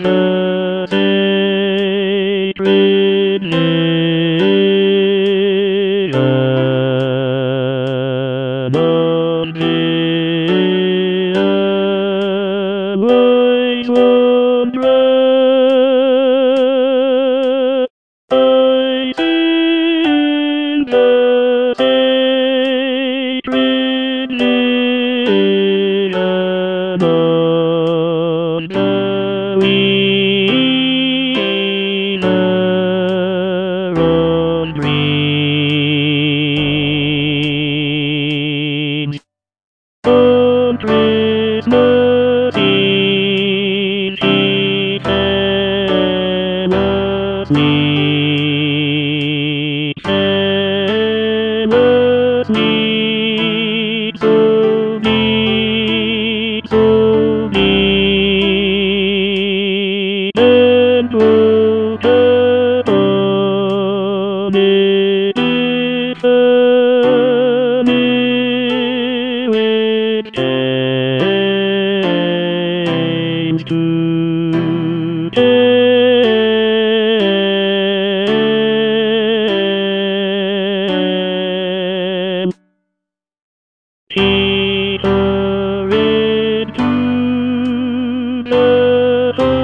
the sacred vision of the voice of dread. I sing the sacred vision of the winner of dreams. On Christmas Eve, he fell asleep, so deep, so deep, and woke up on Epiphany with James to them. He hurried to the